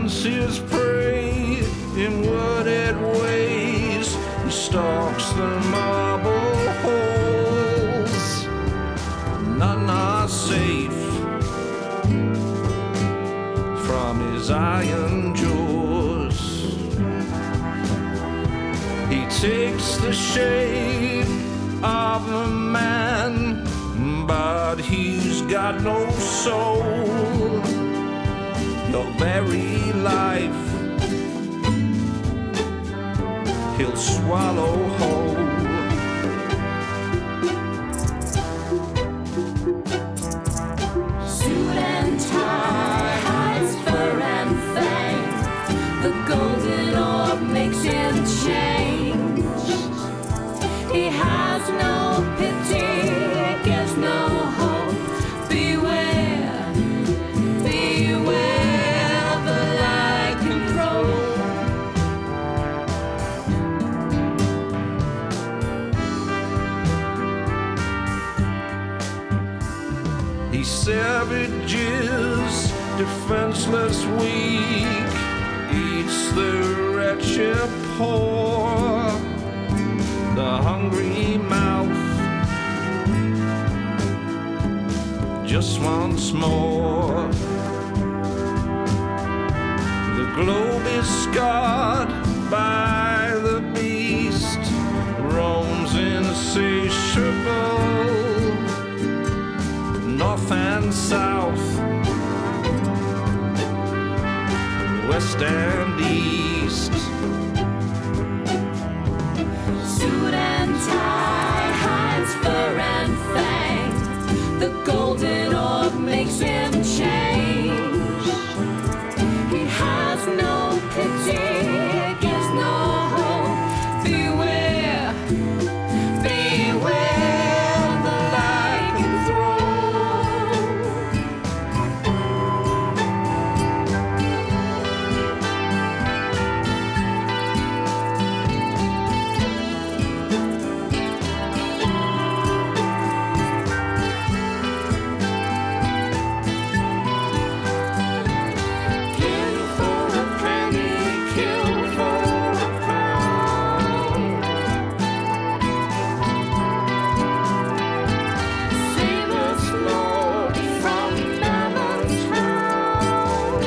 hunts his prey in wooded ways. He stalks the marble halls. None are safe from his iron jaws. He takes the shape of a man, but he's got no soul. Your very life he'll swallow whole. Suit and tie, hides fur and fang. The golden orb makes him change. He has no pity, gives no hope. Beware, beware the lycanthrope. He savages, defenseless, weak, eats the wretched poor, the hungry mouth. Just once more, the globe is scarred by the beast, roams insatiable, north and south, west and east. Suit and tie, hides fur and fang. The golden orb makes him change. He has no pity, gives no hope. Beware, beware the lycanthrope. Kill for a penny, kill for a pound. Save us, Lord, from Mammon's hound.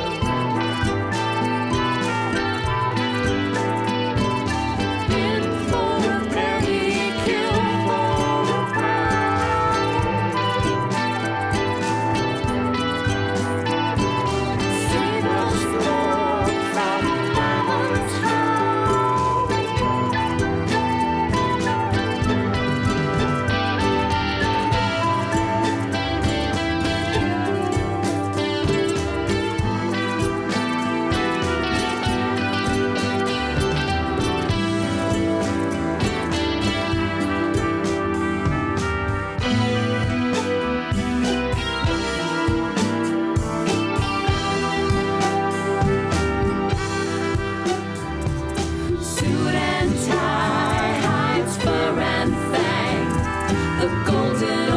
Kill for a penny, kill for a pound. Save us, Lord, from Mammon's hound. Suit and tie, hides fur and fang. The golden